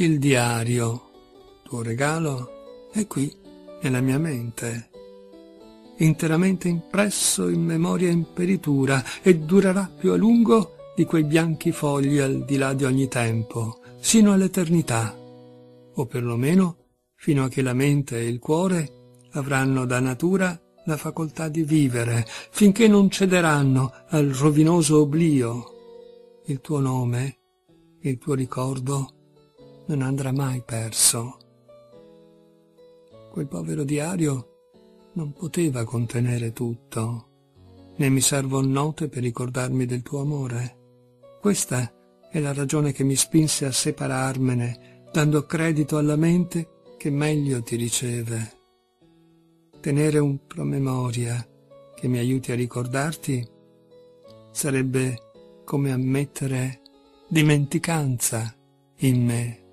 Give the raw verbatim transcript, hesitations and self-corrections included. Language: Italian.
Il diario, tuo regalo, è qui, nella mia mente, interamente impresso in memoria imperitura, e durerà più a lungo di quei bianchi fogli al di là di ogni tempo, sino all'eternità, o perlomeno fino a che la mente e il cuore avranno da natura la facoltà di vivere, finché non cederanno al rovinoso oblio. Il tuo nome, il tuo ricordo, non andrà mai perso. Quel povero diario non poteva contenere tutto, né mi servon note per ricordarmi del tuo amore. Questa è la ragione che mi spinse a separarmene, dando credito alla mente che meglio ti riceve. Tenere un promemoria che mi aiuti a ricordarti sarebbe come ammettere dimenticanza in me.